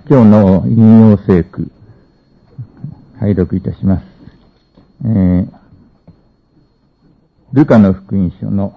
今日の引用聖句、拝読いたします。ルカの福音書の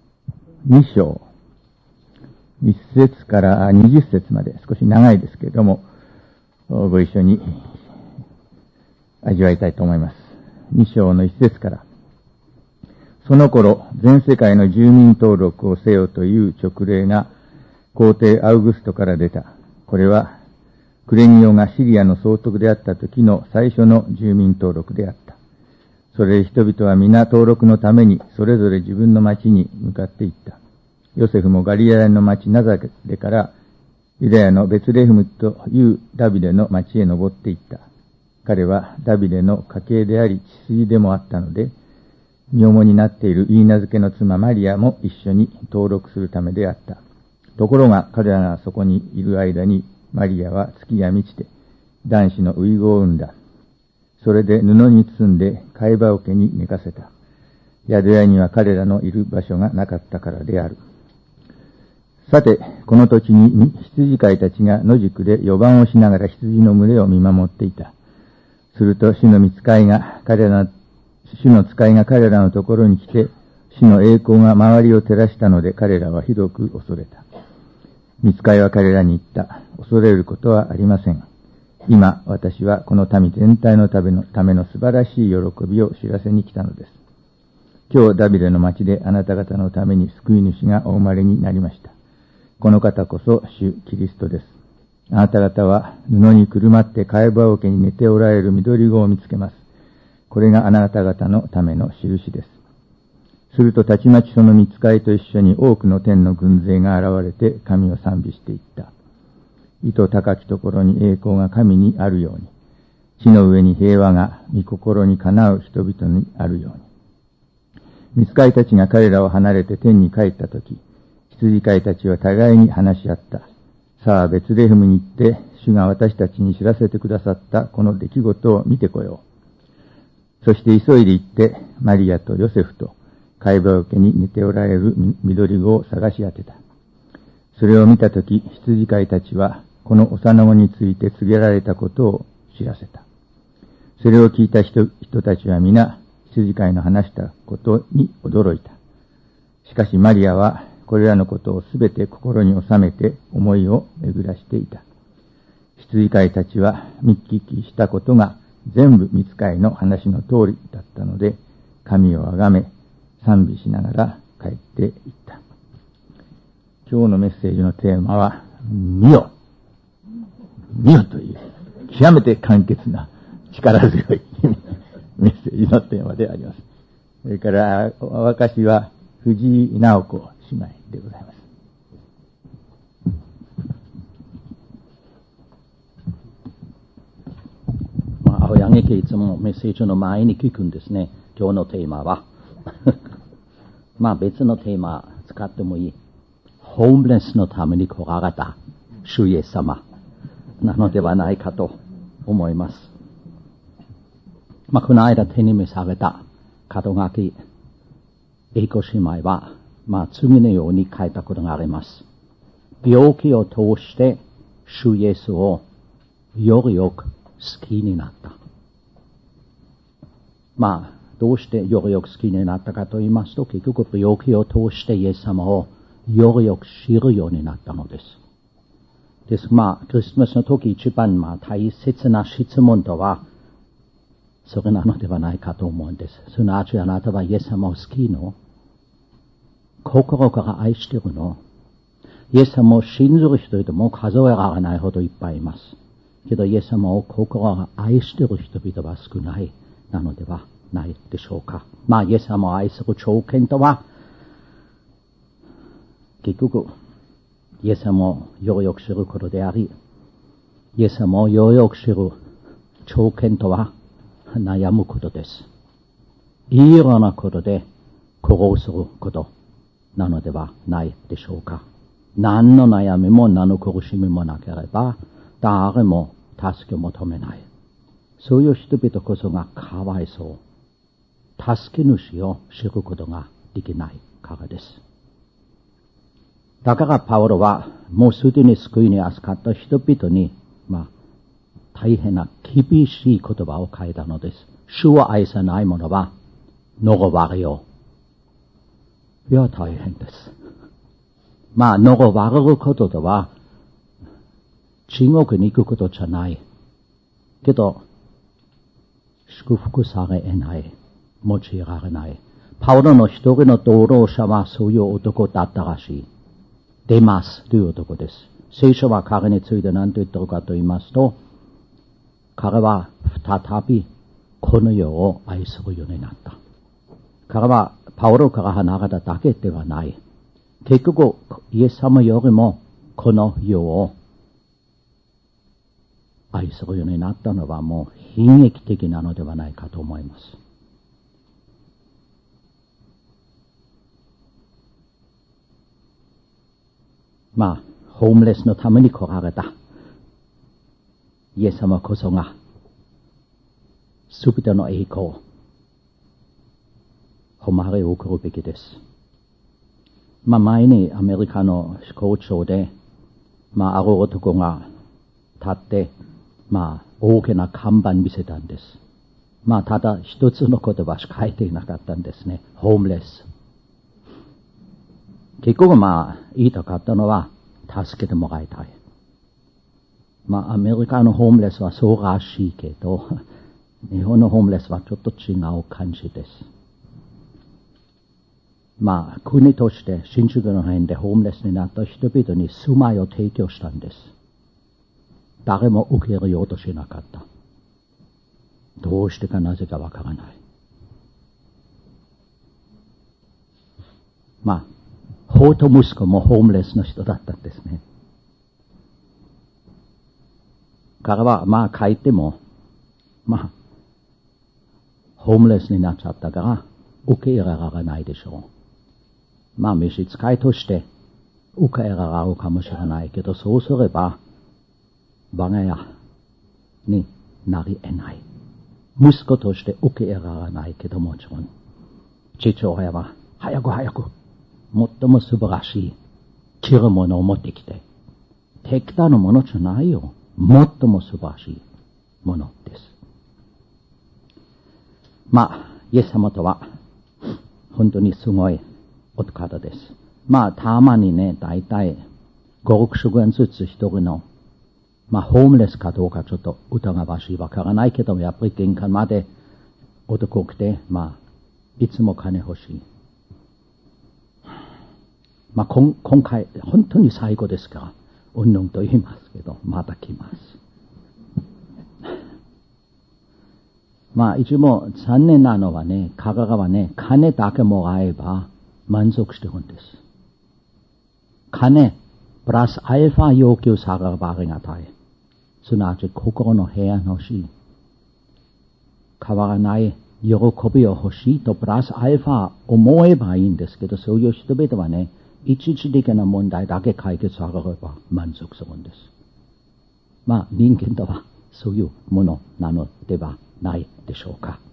2章、1節から20節まで、少し長いですけれども、ご一緒に味わいたいと思います。2章の1節から。その頃、全世界の住民登録をせよという勅令が皇帝アウグストから出た。これは、クレニオがシリアの総督であった時の最初の住民登録であった。それで人々は皆登録のためにそれぞれ自分の町に向かっていった。ヨセフもガリラヤの町ナザレからユダヤのベツレヘムというダビデの町へ登っていった。彼はダビデの家系であり血筋でもあったので、身重になっているイーナ漬けの妻マリアも一緒に登録するためであった。ところが彼らがそこにいる間にマリアは月が満ちて男子の遺語を産んだ。それで布に包んで貝羽桶に寝かせた。宿屋には彼らのいる場所がなかったからである。さて、この土地に羊飼いたちが野宿で予番をしながら羊の群れを見守っていた。すると主の使いが彼らのところに来て、主の栄光が周りを照らしたので彼らはひどく恐れた。御使いは彼らに言った。恐れることはありません。今、私はこの民全体のための素晴らしい喜びを知らせに来たのです。今日ダビデの町であなた方のために救い主がお生まれになりました。この方こそ主キリストです。あなた方は布にくるまって貝羽桶に寝ておられる緑子を見つけます。これがあなた方のための印です。するとたちまちその御使いと一緒に多くの天の軍勢が現れて神を賛美していった。意図高きところに栄光が神にあるように、地の上に平和が御心にかなう人々にあるように。御使いたちが彼らを離れて天に帰ったとき、羊飼いたちは互いに話し合った。さあ、ベツレヘムに行って、主が私たちに知らせてくださったこの出来事を見てこよう。そして急いで行って、マリアとヨセフと、貝羽桶に寝ておられる緑子を探し当てた。それを見たとき、羊飼いたちは、この幼子について告げられたことを知らせた。それを聞いた人たちは皆、羊飼いの話したことに驚いた。しかしマリアは、これらのことをすべて心に収めて思いを巡らしていた。羊飼いたちは見聞きしたことが全部御使いの話の通りだったので、神をあがめ、賛美しながら帰っていった。今日のメッセージのテーマは、見よ。見よという、極めて簡潔な力強いメッセージのテーマであります。それから、私は藤井直子姉妹でございます。 青柳家いつもメッセージの前に聞くんですね。今日のテーマは。別のテーマ使ってもいい。ホームレスのために来られた主イエス様なのではないかと思います。この間手に召された門垣英子姉妹は、次のように書いたことがあります。病気を通して主イエスをよりよく好きになった。どうしてよりよく好きになったかと言いますと、結局病気を通してイエス様をよりよく知るようになったのです。です。クリスマスの時一番大切な質問とは、それなのではないかと思うんです。すなわちあなたはイエス様を好きの？心から愛してるの？イエス様を信じる人々も数えられないほどいっぱいいます。けどイエス様を心から愛してる人々は少ないなのではないでしょうか。イエス様を愛する条件とは、結局、イエス様をよりよく知ることであり、イエス様をよりよく知る条件とは、悩むことです。いろんなことで苦労することなのではないでしょうか。何の悩みも何の苦しみもなければ、誰も助けを求めない。そういう人々こそがかわいそう。助け主を知ることができないからです。だからパウロはもうすでに救いに預かった人々に大変な厳しい言葉を書いたのです。主を愛さない者は呪われよ。いや、大変です。呪われることとは、地獄に行くことじゃない。けど、祝福されない。用いられない。パウロの一人の同労者はそういう男だったらしい。デマスという男です。聖書は彼について何と言ってるかと言いますと、彼は再びこの世を愛するようになった。彼はパウロから離れただけではない。結局、イエス様よりもこの世を愛するようになったのはもう悲劇的なのではないかと思います。ホームレスのために来られたイエス様こそがすべての栄光を誉れを送るべきです。前にアメリカの校長で、ある男が立って、大きな看板見せたんです。ただ一つの言葉しか書いていなかったんですね。ホームレス。結局言いたかったのは、助けてもらいたい。アメリカのホームレスはそうらしいけど、日本のホームレスはちょっと違う感じです。国として新宿の辺でホームレスになった人々に住まいを提供したんです。誰も受け入れようとしなかった。どうしてかなぜかわからない。法と息子もホームレスの人だったんですね。彼は書いても、ホームレスになっちゃったから受け入れられないでしょう。召使いとして受け入れられるかもしれないけど、そうすれば我が家になり得ない。息子として受け入れられないけど、もちろん父親は早く最も素晴らしい着るものを持ってきて、適当なものじゃないよ。最も素晴らしいものです。イエス様とは本当にすごいお方です。たまにね、だいたい5、6週間ずつ一人のホームレスかどうかちょっと疑わしいわからないけど、やっぱり玄関まで男来て、いつも金欲しい。今回本当に最後ですから、うんぬんと言いますけど、また来ます。一応残念なのはね、彼らはね、金だけもらえば満足してるんです。金、プラスアルファ要求される場合が大変。すなわち心の平安欲しい。変わらない喜びを欲しいとプラスアルファ思えばいいんですけど、そういう人々はね、一時的な問題だけ解決されれば満足するんです。人間とはそういうものなのではないでしょうか。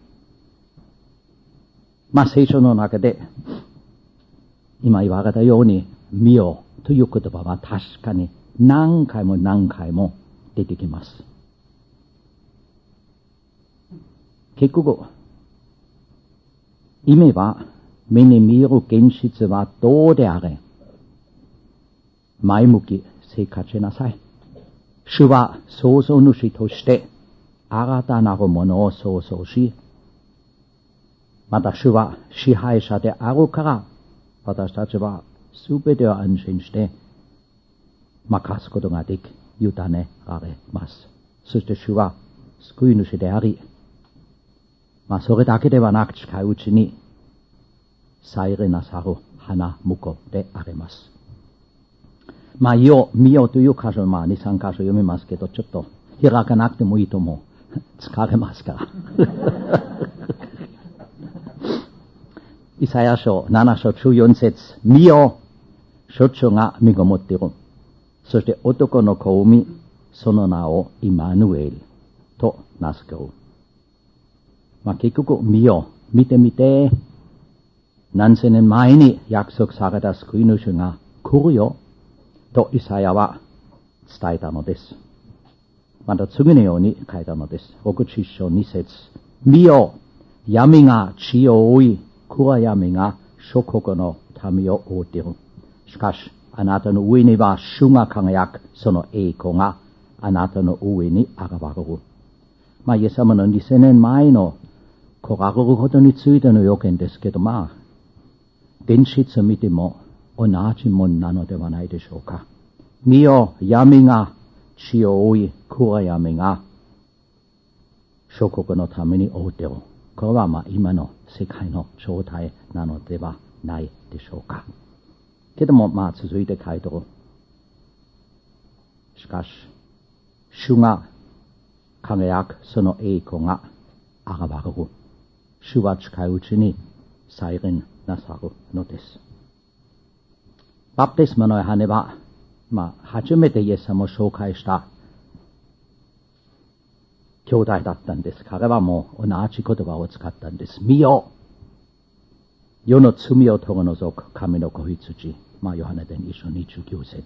聖書の中で今言われたように見よという言葉は確かに何回も出てきます。結局意味は、目に見える現実はどうであれ前向き生活しなさい。主は創造主として新たなるものを創造し、また主は支配者であるから、私たちはすべてを安心して任すことができ、委ねられます。そして主は救い主であり、それだけではなく近いうちに再臨なさる花婿であります。見よという箇所、2、3箇所読みますけど、ちょっと開かなくてもいいと思う。疲れますから。イサヤ書7章14節、見よ、主張が身ごもっている。そして男の子を産み、その名をイマヌエルと名付ける。結局、見よ、見てみて、何千年前に約束された救い主が来るよとイサヤは伝えたのです。 また次のように書いたのです。67章2節。見よ、闇が地を覆い、暗闇が諸国の民を覆っている。しかし、あなたの上には主が輝く、その栄光があなたの上に現れる。イエス様の2000年前の来られることについての予見ですけど、現実を見ても同じものなのではないでしょうか。見よ、闇が地を覆い、暗闇が諸国のために覆っている。これは今の世界の状態なのではないでしょうか。けども続いて書いてある。しかし、主が輝くその栄光が現れる。主は近いうちに再臨なさるのです。バプテスマのヨハネは、初めてイエス様を紹介した兄弟だったんです。彼はもう同じ言葉を使ったんです。見よ、世の罪を取り除く神の子羊。ヨハネ伝1章29節。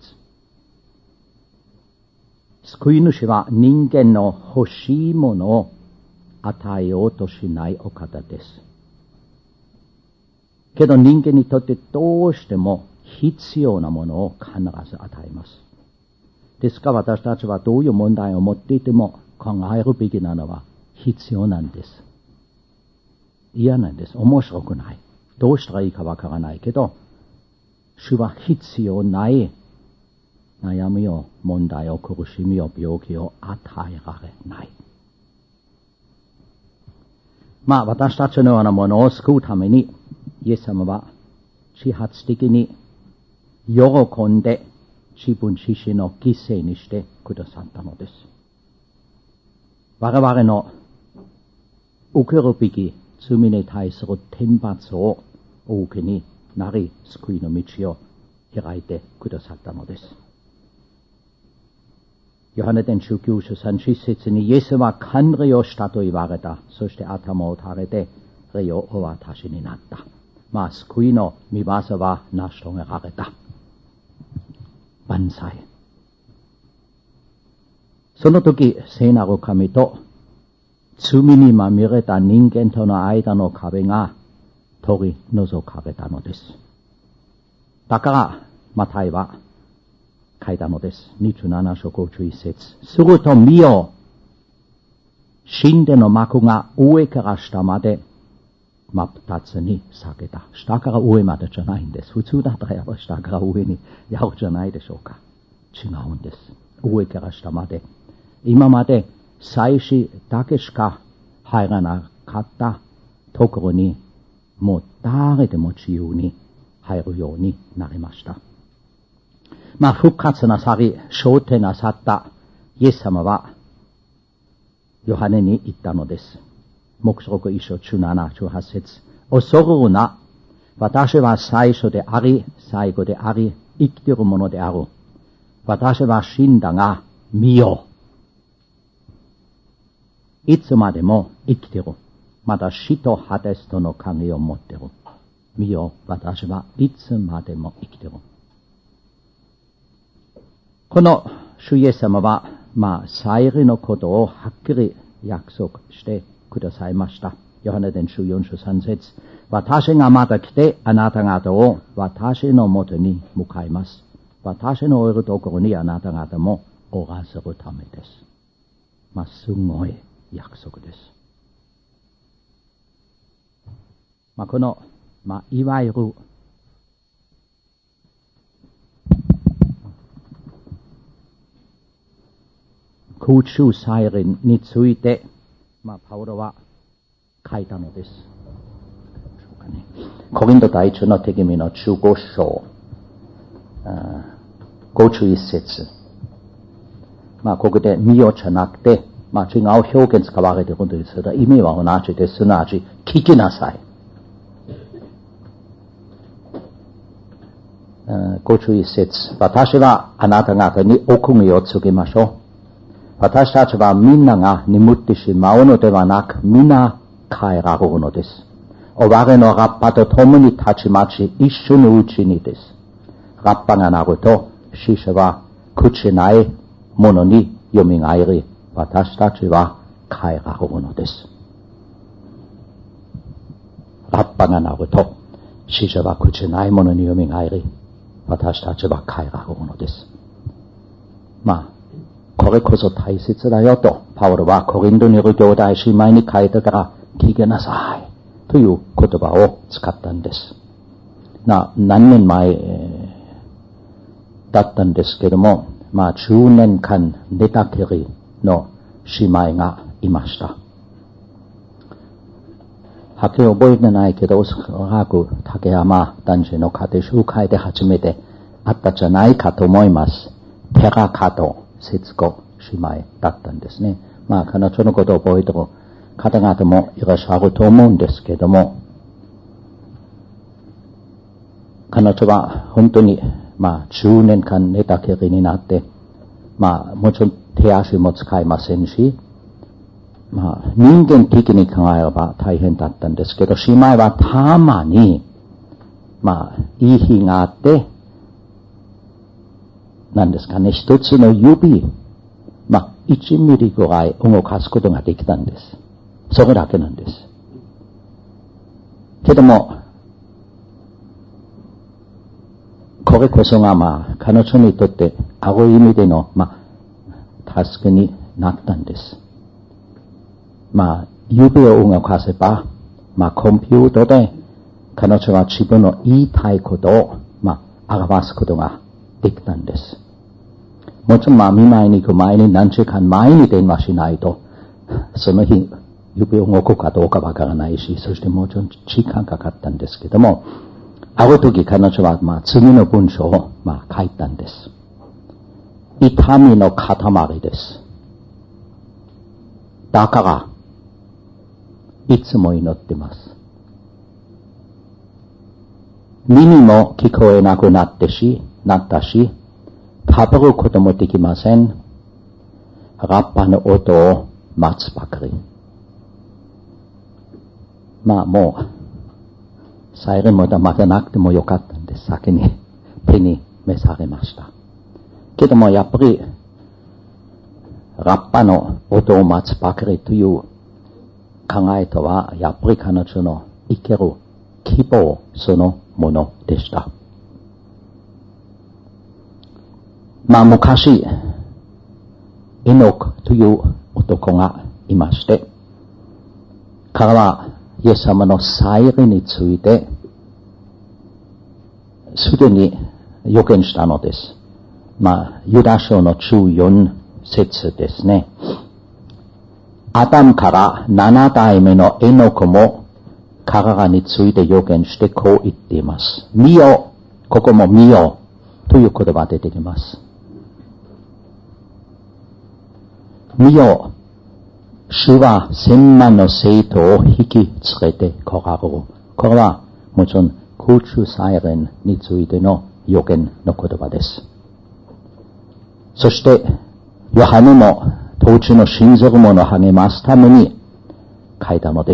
救い主は人間の欲しいものを与えようとしないお方です。けど人間にとってどうしても必要なものを必ず与えます。ですから私たちはどういう問題を持っていても考えるべきなのは必要なんです。嫌なんです。面白くない。どうしたらいいかわからないけど、主は必要ない悩みを、問題を、苦しみを、病気を与えられない。私たちのようなものを救うために、イエス様は自発的に喜んで自分自身を犠牲にしてくださったのです。我々の受けるべき罪に対する天罰をお受けになり、救いの道を開いてくださったのです。ヨハネ伝19章30節にイエスは観礼をしたと言われた。そして頭を垂れて礼をお渡しになった。救いの御業は成し遂げられた。万歳。その時、聖なる神と罪にまみれた人間との間の壁が取り除かれたのです。だから、マタイは書いたのです。27章51節。すると見よ、神殿の幕が上から下まで真っ二つに裂けた。下から上までじゃないんです。普通だったらやっぱ下から上にやるじゃないでしょうか。違うんです。上から下まで。今まで祭司だけしか入らなかったところに、もう誰でも自由に入るようになりました。復活なさり、昇天なさったイエス様は、ヨハネに言ったのです。黙示録1章17、18節。恐るな。私は最初であり、最後であり、生きているものである。私は死んだが、見よ。いつまでも生きている。また死とハデスとの鍵を持っている。見よ、私はいつまでも生きている。この主イエス様は、再臨のことをはっきり約束してくださいました。ヨハネ伝14章3節。私がまた来てあなた方を私のもとに迎えます。私のおるところにあなた方もおらせるためです。すごい約束です。この、いわゆる空中再臨について、パウロは書いたのです。コリント第一の手紙の15章、51節。ここで見よじゃなくて、違う表現使われているんですけど、意味は同じです。すなわち、聞きなさい。51節。私はあなた方に奥義を告げましょう。私たちはみんなが眠ってしまうのではなく、みんな帰られるのです。お我のラッパと共にたちまち一緒のうちにです。ラッパが鳴ると、死者は朽ちないものに蘇り、 私たちは帰られるのです。ラッパが鳴ると、死者は口ないものによみがえり、私たちは帰られるのです。これこそ大切だよと、パウロはコリントにいる兄弟姉妹に書いてから聞きなさいという言葉を使ったんです。何年前だったんですけども、10年間寝たきりの姉妹がいました。はっきり覚えてないけど、おそらく竹山男子の家庭集会で初めて会ったじゃないかと思います。寺門節子姉妹だったんですね。彼女のことを覚えてる方々もいらっしゃると思うんですけども、彼女は本当に10年間寝たきりになって、もちろん手足も使いませんし、人間的に考えれば大変だったんですけど、姉妹はたまに、いい日があって、何ですかね、一つの指、1ミリぐらい動かすことができたんです。それだけなんです。けども、これこそが彼女にとってある意味での、助けになったんです。指を動かせば、コンピューターで彼女は自分の言いたいことを、表すことができたんです。もちろん見舞いに行く前に何時間前に電話しないと、その日指を動くかどうかわからないし、そしてもちろん時間かかったんですけども、ある時彼女は次の文章を書いたんです。痛みの塊です。だから、いつも祈ってます。耳も聞こえなくなったし、食べることもできません。ラッパの音を待つばかり。もう、サイレンもまだなくてもよかったんです。先に手に召されました。けどもやっぱり、ラッパの音を待つばかりという考えとは、やっぱり彼女の生きる希望そのものでした。昔、エノクという男がいまして、彼はイエス様の再臨について、すでに予言したのです。ユダ書の14節ですね。アダムから7代目のエノクも彼らについて予言してこう言っています。見よ、ここも見よという言葉が出てきます。見よ、主は1000万の生徒を引き連れて来られる。これはもちろん空中再臨についての予言の言葉です。そして、ヨハネも当時の信ずる者を励ますために書いたのです。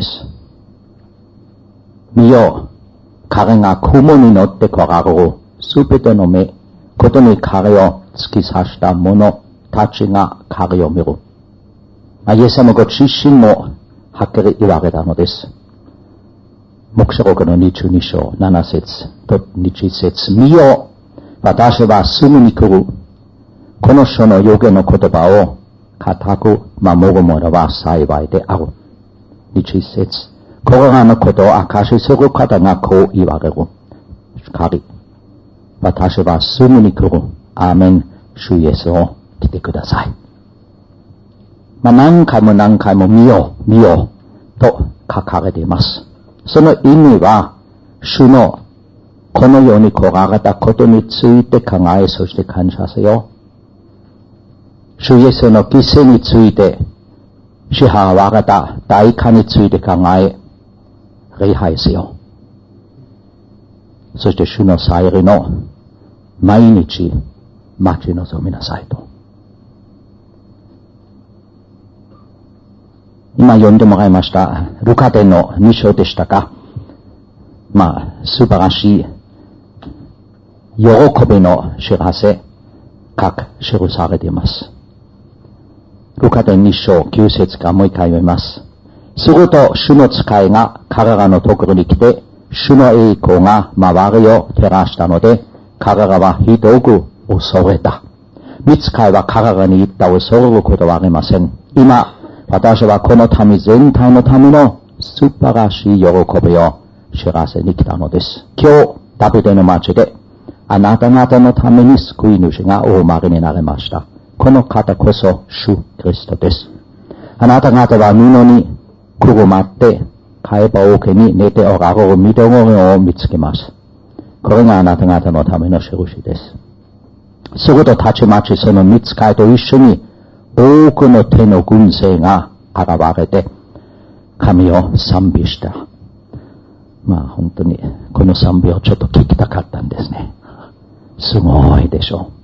見よ、彼が雲に乗って来られる。すべての目、ことに彼を突き刺した者たちが彼を見る。イエス様ご自身もはっきり言われたのです。黙示録の22章7節と20節。見よ、私はすぐに来る。この書の予言の言葉を固く守る者は幸いである。20節。これらのことを証しする方がこう言われる。しかり、私はすぐに来る。アーメン。主イエスを来てください。何回も見よと書かれています。その意味は、主のこの世に来られたことについて考え、そして感謝せよ。主イエスの犠牲について、支払われた代価について考え、礼拝せよ。そして主の再臨の毎日待ち望みなさいと。今読んでもらいました、ルカ伝の2章でしたか。素晴らしい、喜びの知らせ、記されています。 ルカ伝2章9節からもう一回読みます。すると主の使いが彼らのところに来て、主の栄光が周りを照らしたので、彼らはひどく恐れた。御使いは彼らに言った。恐れることはありません。今、私はこの民全体のための素晴らしい喜びを知らせに来たのです。今日、ダビデの町で、あなた方のために救い主がお生まれになりました。この方こそ主キリストです。あなた方は布にくるまって貝羽桶に寝ておられる御手ごを見つけます。これがあなた方のための印です。するとたちまちその御使いと一緒に多くの手の軍勢が現れて神を賛美した。本当にこの賛美をちょっと聞きたかったんですね。すごいでしょ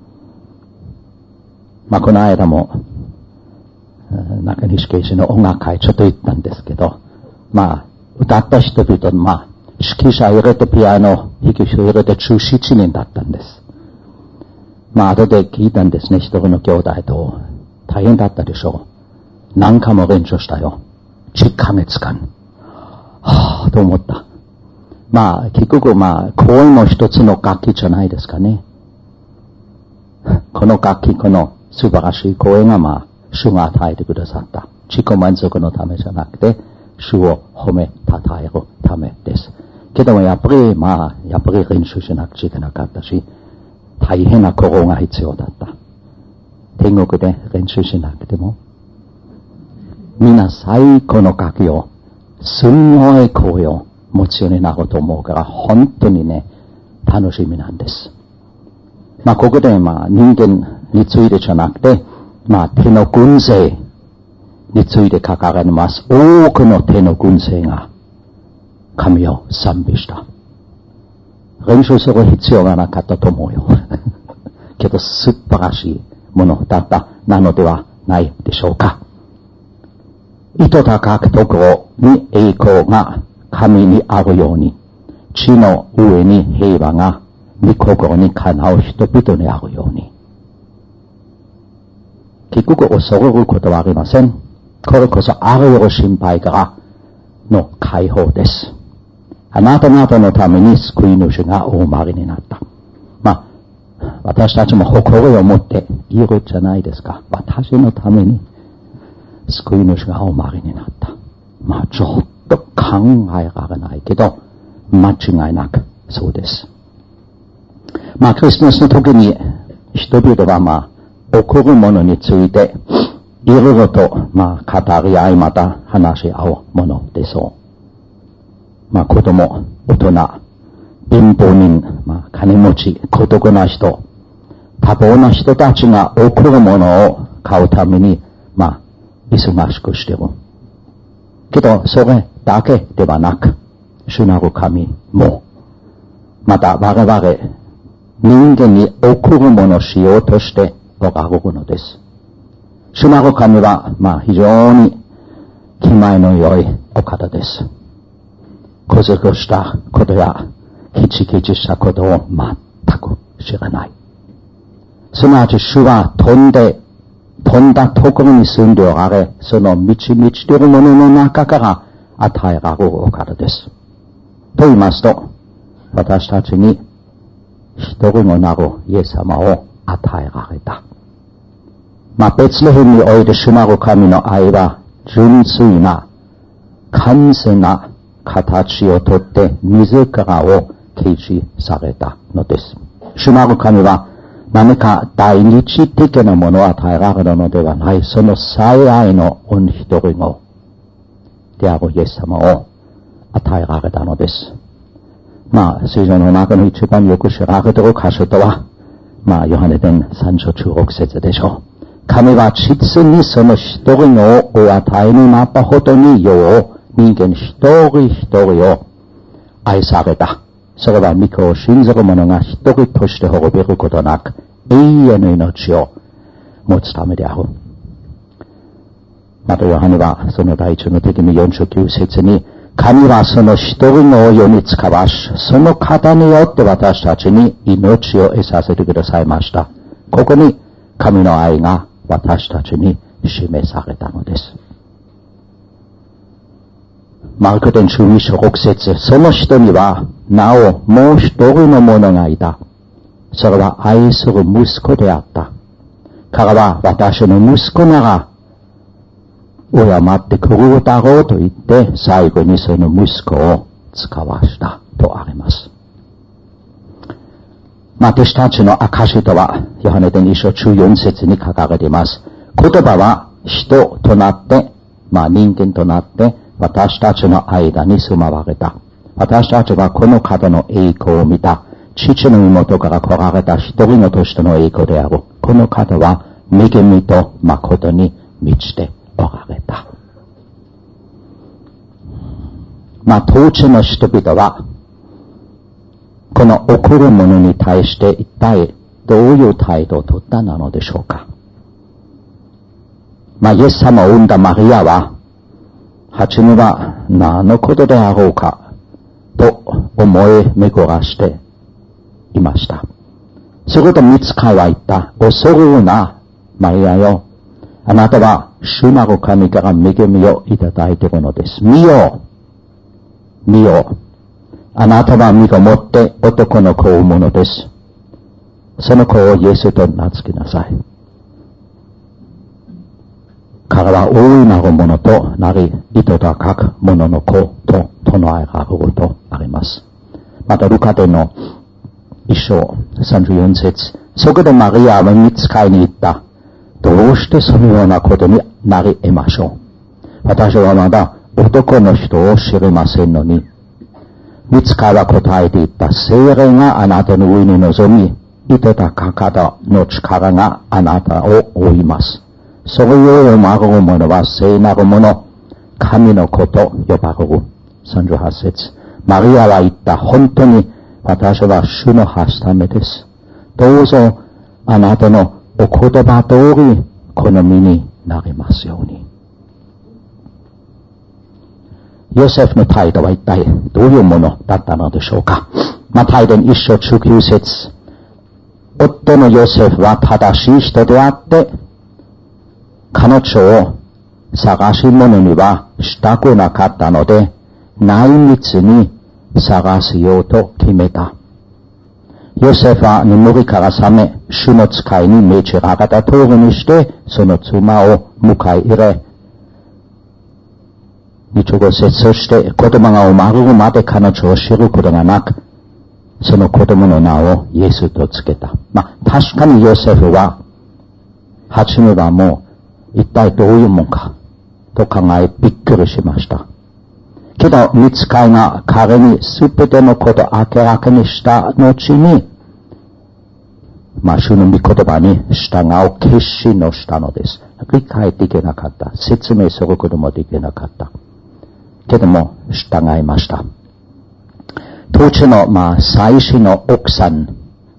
う。この間も中西圭司の音楽会ちょっと行ったんですけど、歌った人々、指揮者入れてピアノ、弾き手入れて17人だったんです。後で聞いたんですね、一人の兄弟と。大変だったでしょう。何回も練習したよ。10ヶ月間。と思った。結局声も一つの楽器じゃないですかね。この楽器、この素晴らしい声が主が与えてくださった。自己満足のためじゃなくて、主を褒めたたえるためです。けどもやっぱり練習しなくちゃいけなかったし、大変な心が必要だった。天国で練習しなくても、みんな最高の楽器を、すんごい声を持つようになると思うから、本当にね、楽しみなんです。ここで人間についてじゃなくて、手の軍勢について書かれます。多くの手の軍勢が神を賛美した。練習する必要がなかったと思うよ。けど素晴らしいものだったなのではないでしょうか。糸高くところに栄光が神にあるように、地の上に平和が御心にかなう人々にあるように。結局恐れることはありません。これこそあらゆる心配からの解放です。あなた方のために救い主がお生まれになった。私たちも誇りを持っているじゃないですか。私のために救い主がお生まれになった。ちょっと考えられないけど、間違いなくそうです。クリスマスの時に人々は起こるものについていろいろと語り合いまた話し合うものでしょう。子供、大人、貧乏人、金持ち、孤独な人、多忙な人たちが起こるものを買うために忙しくしてる。けどそれだけではなく、主なる神もまた我々人間に起こるものをしようとしておられるのです。主なる神は非常に気前の良いお方です。小づくしたことやキチキチしたことを全く知らない。すなわち主は飛んだところに住んでおられ、その満ち満ちているものの中から与えられるお方です。と言いますと、私たちに一人のなるイエス様を与えられた。ベツレヘムにおいて主なる神の愛は純粋な完全な形をとって自らを掲示されたのです。主なる神は何か第日的なものを与えられるのではない、その最愛の御一人子であるイエス様を与えられたのです。聖書の中の一番よく知られている箇所とは、ヨハネ伝3章16節でしょう。神は実にその一人をお与えになったほどによう人間一人一人を愛された。それは御子を信ずる者が一人として滅びることなく永遠の命を持つためである。またヨハネはその第一の時に49節に、神はその一人の世に使わし、その方によって私たちに命を得させてくださいました。ここに神の愛が私たちに示されたのです。マルコ伝12章6節、その人にはなおもう一人の者がいた。それは愛する息子であった。彼は私の息子なら敬ってくるだろうと言って最後にその息子を使わしたとあります。私たちの証とはヨハネ伝1章14節に書かれています。言葉は人となって、人間となって私たちの間に住まわれた。私たちはこの方の栄光を見た。父の妹から来られた一人のとしての栄光である。この方は恵みと誠に満ちておられた。当地の人々はこの贈るものに対して一体どういう態度を取ったなのでしょうか。イエス様を産んだマリアは、初めは何のことであろうかと思い巡らしていました。すると御使いは言った。恐るな、マリアよ。あなたは主なる神から恵みをいただいているのです。見よ、見よ。あなたは身ごもって男の子を産むのです。その子をイエスと名付けなさい。彼は大いなるものとなり、糸高く者の子と唱えられるとあります。またルカ伝の1章34節、そこでマリアは御使いに言った。どうしてそのようなことになり得ましょう。私はまだ男の人を知りませんのに。御使いは答えて言った。聖霊があなたの上に臨み、糸高方の力があなたを覆います。それを読まれる者は聖なる者、神の子と呼ばれる。38節、マリアは言った。本当に私は主のはしためです。どうぞあなたのお言葉通り好みになりますように。ヨセフの態度は一体どういうものだったのでしょうか。マタイ伝1章19節、夫のヨセフは正しい人であって、彼女を探し物にはしたくなかったので、内密に探すようと決めた。ヨセフは眠りから覚め、主の使いに命じられた通りにして、その妻を迎え入れ、25節、そして子供が生まれるまで彼女を知ることがなく、その子供の名をイエスとつけた。確かにヨセフは、初めはもう一体どういうもんかと考えびっくりしました。けど、御使いが彼にすべてのことを明らかにした後に、主の御言葉に従う決心をしたのです。理解できなかった。説明することもできなかった。けども、従いました。当時の、最初の奥さん、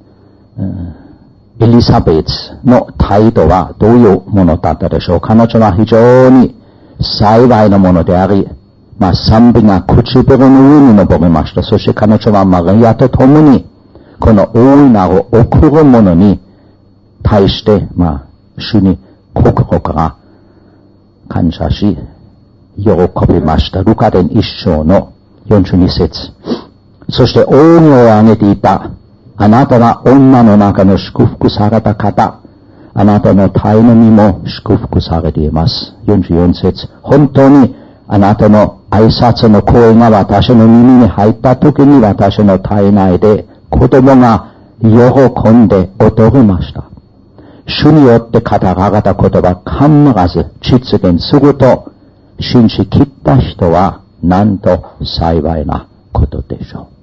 エリザベートの態度はどういうものだったでしょう。彼女は非常に幸いなものであり、賛美が唇の上に登りました。そして彼女はマリアと共に、この大いなる贈るものに対して、主に心から感謝し、喜びました。ルカ伝1章の42節。そして大声を上げていた。あなたは女の中の祝福された方。あなたの胎の身も祝福されています。44節。本当にあなたの挨拶の声が私の耳に入った時に私の体内で子供が喜んで踊りました。主によって語られた言葉必ず実現すると信じきった人はなんと幸いなことでしょ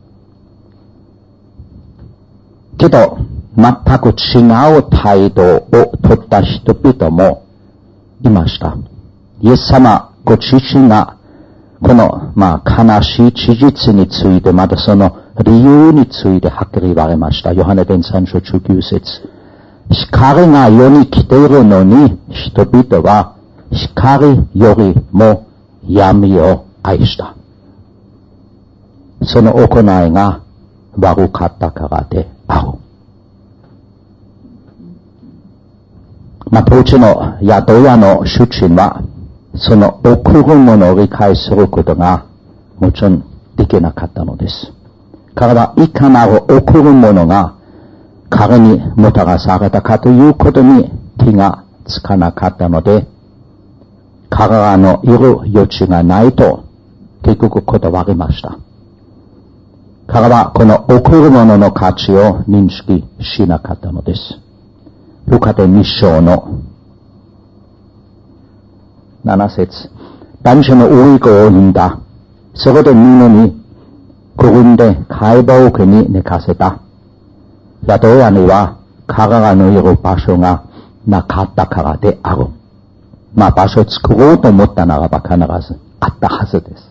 う。けど、全く違う態度を取った人々もいました。イエス様ご自身がこの、悲しい事実について、またその理由についてはっきり言われました。ヨハネ伝3章19節。光が世に来ているのに、人々は光よりも闇を愛した。その行いが悪かったからである。 当時の宿屋の主人は、その送るものを理解することがもちろんできなかったのです。彼はいかなる送るものが彼にもたらされたかということに気がつかなかったので、彼らのいる余地がないと結局断りました。彼はこの贈るものの価値を認識しなかったのです。ルカで2章の7節。男性のウイゴを産んだ。そこで犬に転んで貝羽桶に寝かせた。宿屋には彼らのいる場所がなかったからである。場所を作ろうと思ったならば必ずあったはずです。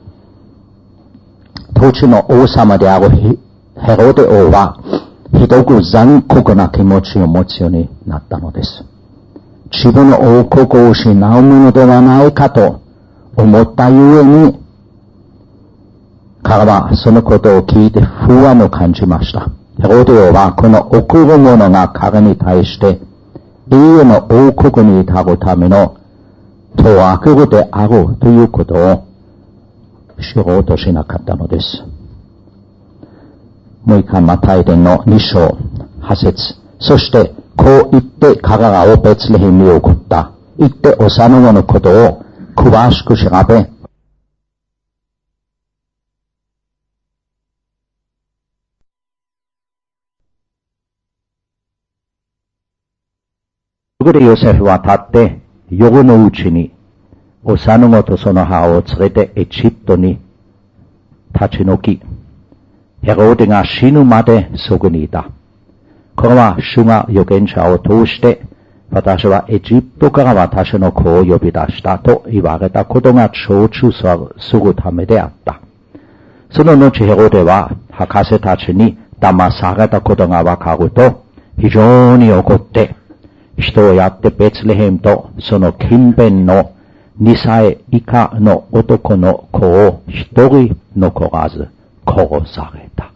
当時の王様であるヘロデ王はひどく残酷な気持ちを持つようになったのです。自分の王国を失うものではないかと思ったゆえに、彼はそのことを聞いて不安を感じました。ヘロデ王はこの贈るものが彼に対して永遠の王国に至るための当悪であるということを知ろうとしなかったのです。もう一回マタイ伝の2章8節。そしてこう言って彼らをベツレヘムに送った。言って幼子のことを詳しく調べ、そこでヨセフは立って夜のうちに幼子とその母を連れてエジプトに立ち退き、ヘロデが死ぬまでそこにいた。これは主が預言者を通して、私はエジプトから私の子を呼び出したと言われたことが成就するためであった。その後ヘロデは博士たちに騙されたことがわかると非常に怒って、人をやってベツレヘムとその近辺の2歳以下の男の子を一人残らず殺された。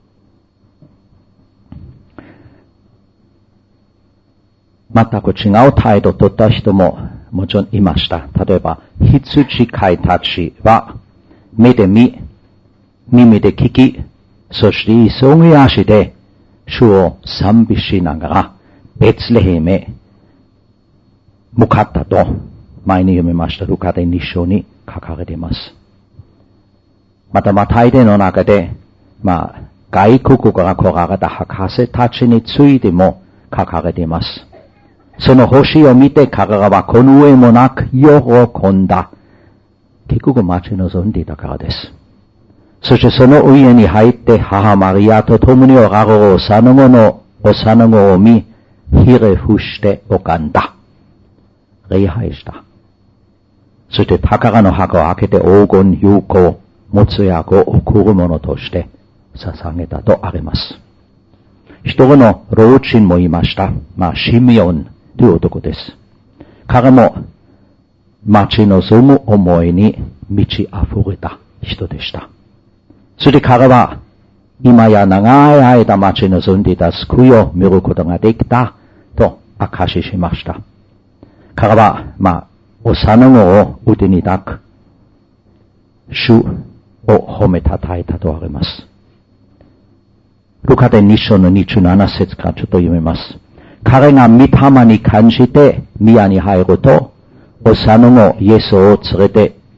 全く違う態度を取った人ももちろんいました。例えば、羊飼いたちは目で見、耳で聞き、そして急ぎ足で主を賛美しながらベツレヘムへ向かったと前に読みましたルカで2章に書かれています。またマタイ伝の中で、外国から来られた博士たちについても書かれています。その星を見て彼らはこの上もなく喜んだ。結局待ち望んでいたからです。そしてその家に入って母マリアと共におられる幼子を見、ひれ伏して拝んだ。礼拝した。そして宝の箱を開けて黄金、有効、もつ薬を贈るものとして捧げたとあります。一人の老人もいました。シミオンという男です。彼も待ち望む思いに満ち溢れた人でした。そして彼は今や長い間待ち望んでいた救いを見ることができたと証ししました。彼は幼子を腕に抱く主を褒めたたえたとあります。ルカで2章の27節からちょっと読みます。彼が御霊に感じて宮に入ると、幼子イエスを連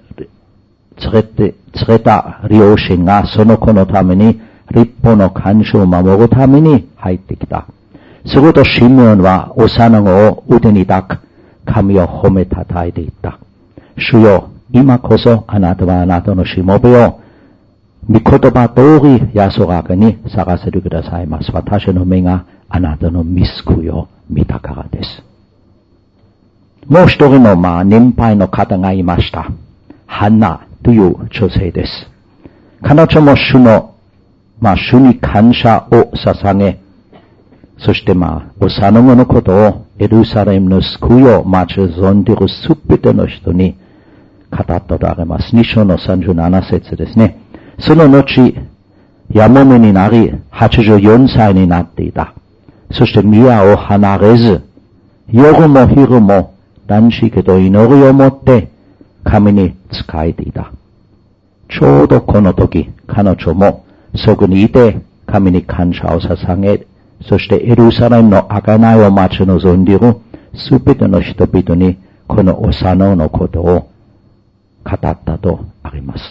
れた両親がその子のために律法の慣習を守るために入ってきた。するとシメオンは幼子を腕に抱く神を褒めたたえていった。主よ、今こそあなたはあなたのしもべを御言葉通り安らかに探せてくださいます。私の目があなたの御救いを見たからです。もう一人の年配の方がいました。ハンナという女性です。彼女も主に感謝を捧げ、そして幼子のことをエルサレムの救いを待ち望んでいるすべての人に語ったとあります。2章の37節ですね。その後、やもめになり、84歳になっていた。そして宮を離れず、 夜も昼も断食と祈りをもって神に仕えていた。ちょうどこの時、彼女もそこにいて神に感謝を捧げ、そしてエルサレムの贖いを待ち望んでいるすべての人々にこの幼のことを語ったとあります。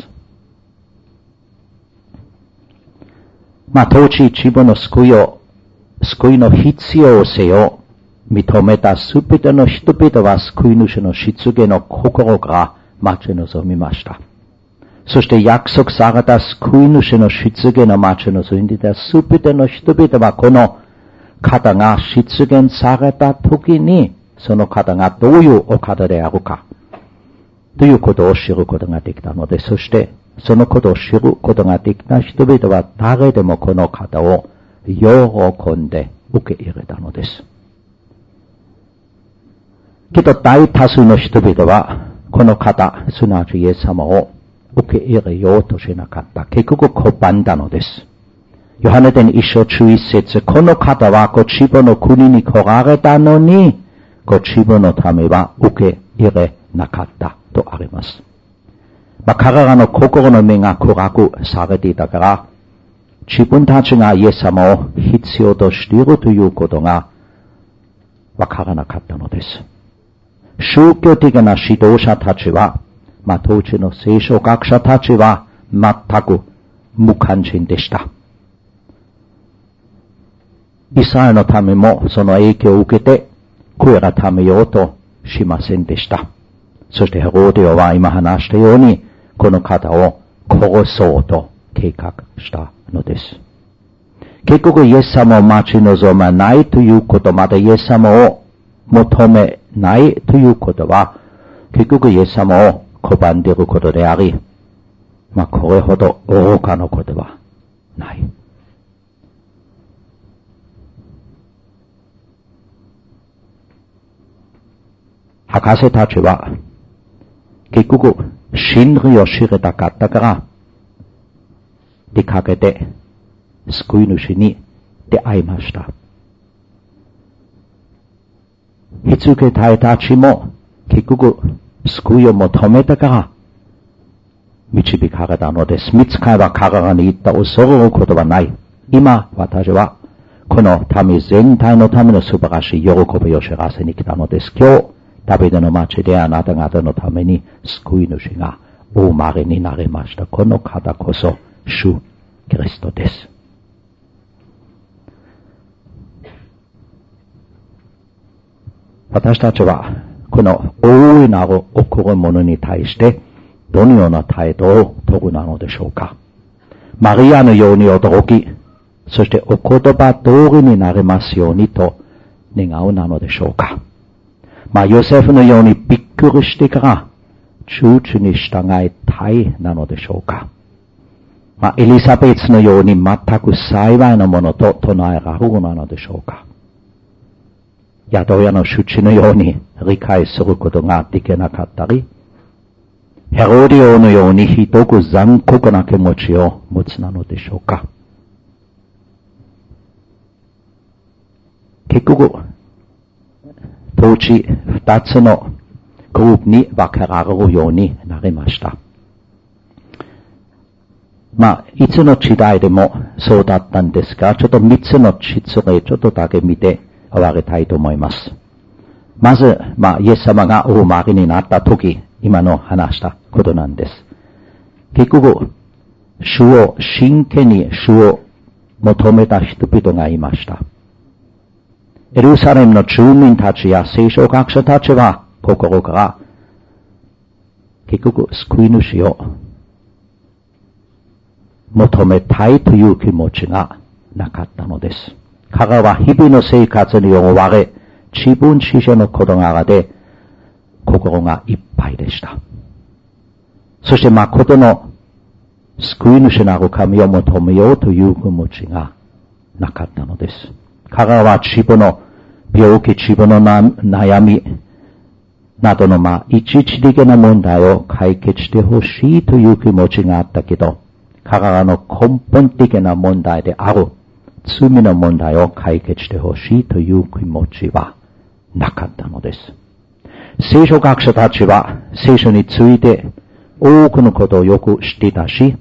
当時自分の救いの必要性を認めたすべての人々は救い主の出現の心から待ち望みました。そして約束された救い主の出現の待ち望んでいたすべての人々はこの方が出現された時にその方がどういうお方であるかということを知ることができたので、そしてそのことを知ることができた人々は誰でもこの方を喜んで受け入れたのです。けど大多数の人々はこの方、すなわちイエス様を受け入れようとしなかった。結局拒んだのです。ヨハネ伝1章11節、この方はご自分の国に来られたのに、ご自分のためは受け入れなかったとあります。彼らの心の目が暗くされていたから、自分たちがイエス様を必要としているということがわからなかったのです。宗教的な指導者たちは、当時の聖書学者たちは全く無関心でした。イスラエルのためもその影響を受けて悔い改めようとしませんでした。そしてヘロデオは今話したようにこの方を殺そうと計画したのです。結局イエス様を待ち望まないということ、またイエス様を求めないということは結局イエス様を拒んでいることであり、これほど愚かなことはない。博士たちは結局真理を知りたかったから出かけて救い主に出会いました。羊飼いたちも結局救いを求めたから導かれたのです。御使いは彼らに言った。恐れることはない。今私はこの民全体のための素晴らしい喜びを知らせに来たのです。今日ダビデの町であなた方のために救い主がお生まれになりました。この方こそ主キリストです。私たちはこの大いなる起こるものに対してどのような態度を取るのでしょうか。マリアのように驚き、そしてお言葉通りになりますようにと願うなのでしょうか。ヨセフのようにびっくりしてから躊躇に従いたいなのでしょうか。エリザベツのように全く幸いなものと唱えられるなのでしょうか。宿屋の主治のように理解することができなかったり、ヘロデオのようにひどく残酷な気持ちを持つなのでしょうか。結局、当時二つのグループに分けられるようになりました。いつの時代でもそうだったんですが、ちょっと三つの実例ちょっとだけ見て終わりたいと思います。まず、イエス様がお生まれになった時、今の話したことなんです。結局、真剣に主を求めた人々がいました。エルサレムの住民たちや聖書学者たちは心から結局救い主を求めたいという気持ちがなかったのです。彼らは日々の生活に追われ、自分自身の事柄で心がいっぱいでした。そして誠の救い主なる神を求めようという気持ちがなかったのです。彼らは自分の病気、自分の悩みなどの一時的な問題を解決してほしいという気持ちがあったけど、彼らの根本的な問題である罪の問題を解決してほしいという気持ちはなかったのです。聖書学者たちは聖書について多くのことをよく知っていたし、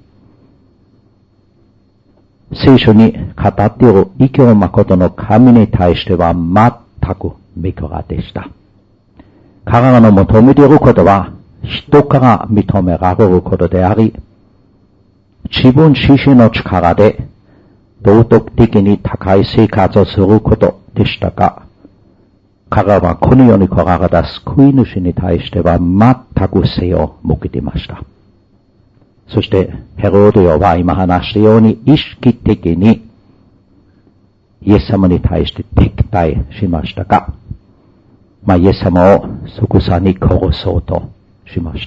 聖書に語っている異教誠の神に対しては全く未可でした。彼らの求めていることは人から認められることであり、自分自身の力で道徳的に高い生活をすることでしたが、彼らはこの世に来られた救い主に対しては全く背を向けていました。そしてヘロデオは今話したように意識的にイエス様に対して敵対しましたが、イエス様を即座に殺そうとしました。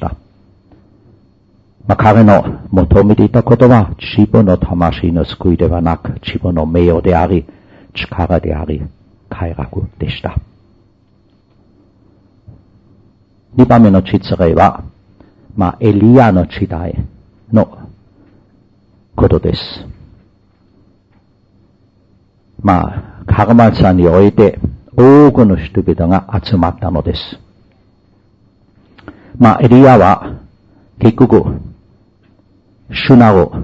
彼の求めていたことは自分の魂の救いではなく、自分の名誉であり、力であり、快楽でした。2番目の実例は、エリアの時代のことです。カルマル山において多くの人々が集まったのです。エリアは結局、主なる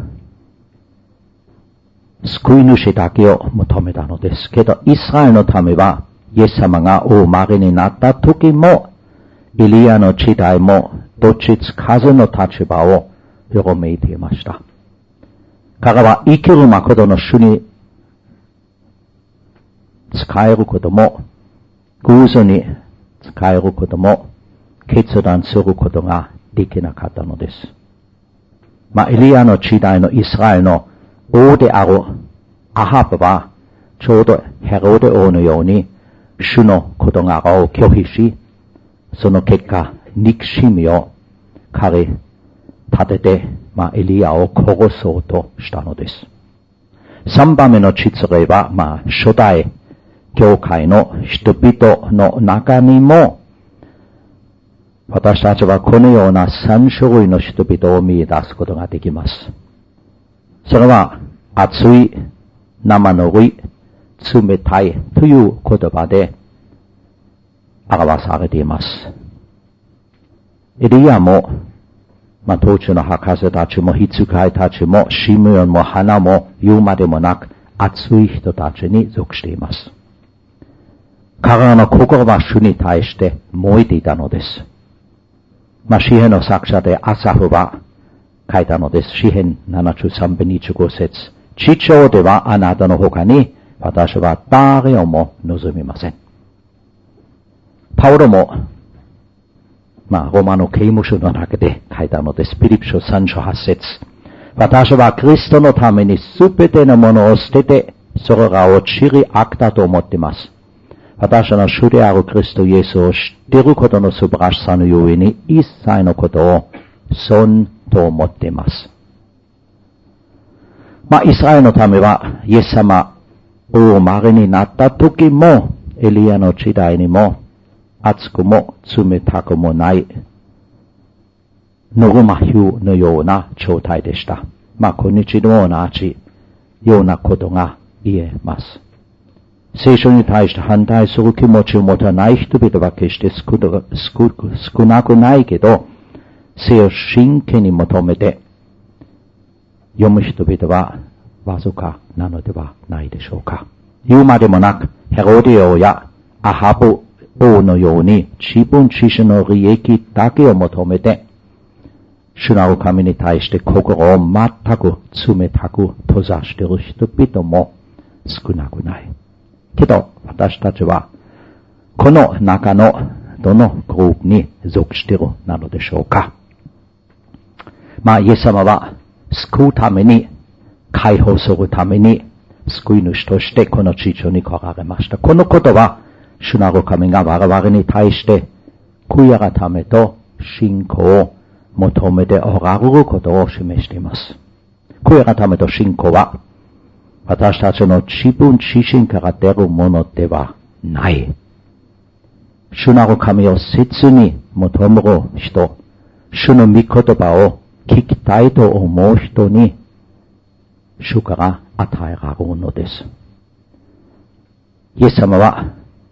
救い主だけを求めたのですけど、イスラエルのためは、イエス様がお生まれになった時も、エリアの時代も、どっちつかずの立場をよめいていました。彼は生きる誠の主に使えることも、偶然に使えることも、決断することができなかったのです。エリアの時代のイスラエルの王であるアハブは、ちょうどヘロデ王のように、主の事柄を拒否し、その結果、憎しみを彼立てて、エリアを殺そうとしたのです。3番目の実例は、初代教会の人々の中にも、私たちはこのような3種類の人々を見出すことができます。それは、熱い、生のり、冷たいという言葉で表されています。エリアも、当地の博士たちも、ヒツカイたちも、シムヨンも、ハナも、言うまでもなく、熱い人たちに属しています。彼らの心は主に対して燃えていたのです。詩編の作者でアサフは書いたのです。詩編73編25節。父親ではあなたの他に私は誰をも望みません。パウロも、ロマの刑務所の中で書いたのです。ピリピ書3章8節。私はキリストのためにすべてのものを捨てて、それらを塵悪だと思っています。私の主であるキリストイエスを知っていることの素晴らしさのゆえに、一切のことを損と思っています。イスラエルのためは、イエス様お生まれになった時も、エリアの時代にも、熱くも冷たくもない、ノルマヒューのような状態でした。今日の同じようなことが言えます。聖書に対して反対する気持ちを持たない人々は決して少なくないけど、聖を真剣に求めて読む人々はわずかなのではないでしょうか。言うまでもなく、ヘロデ王やアハブ王のように自分自身の利益だけを求めて、主なる神に対して心を全く冷たく閉ざしている人々も少なくない。けど、私たちは、この中のどのグループに属しているなのでしょうか。イエス様は救うために、解放するために、救い主としてこの地上に来られました。このことは、主なる神が我々に対して、悔い改めと信仰を求めておられることを示しています。悔い改めと信仰は、私たちの自分自身から出るものではない。主なる神を切に求める人、主の御言葉を聞きたいと思う人に、主から与えられるのです。イエス様は、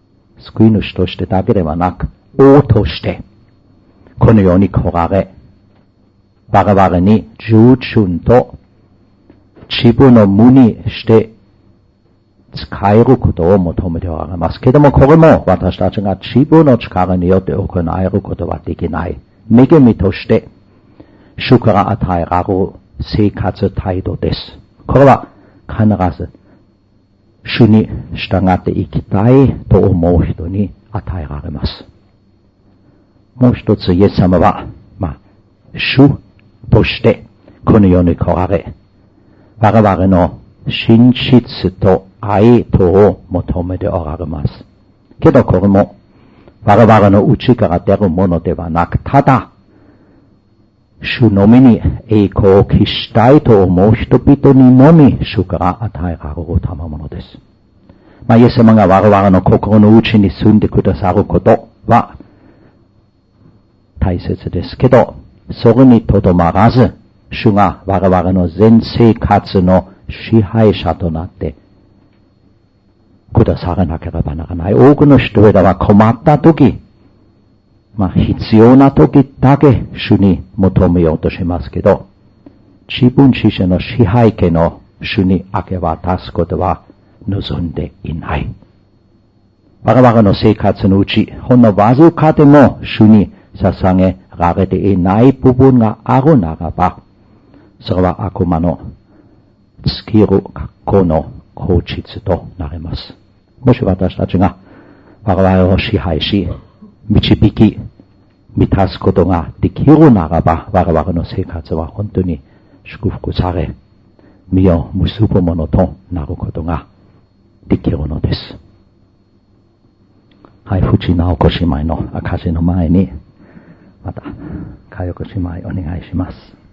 救い主としてだけではなく、王として、このように来られ、我々に従順と自分の無にして使えることを求めておられますけども、これも私たちが自分の力によって行えることはできない。恵みとして、主から与えられる生活態度です。これは必ず、主に従っていきたいと思う人に与えられます。もう一つ、イエス様は、主として、この世に来られ、我々の真実と愛とを求めておられます。けどこれも、我々の内から出るものではなく、ただ、主のみに栄光を期したいと思う人々にのみ、主から与えられる賜物です。イエス様が我々の心の内に住んでくださることは大切ですけど、それにとどまらず、主が我々の全生活の支配者となってくださらなければならない。多くの人々は困った時、必要な時だけ主に求めようとしますけど、自分自身の支配権を主に明け渡すことは望んでいない。我々の生活のうち、ほんのわずかでも主に捧げられていない部分があるならば、それは悪魔の尽きる格好の口実となります。もし私たちが我々を支配し、導き、満たすことができるならば、我々の生活は本当に祝福され、実を結ぶものとなることができるのです。はい、藤直子姉妹の証の前に、また、佳代子姉妹お願いします。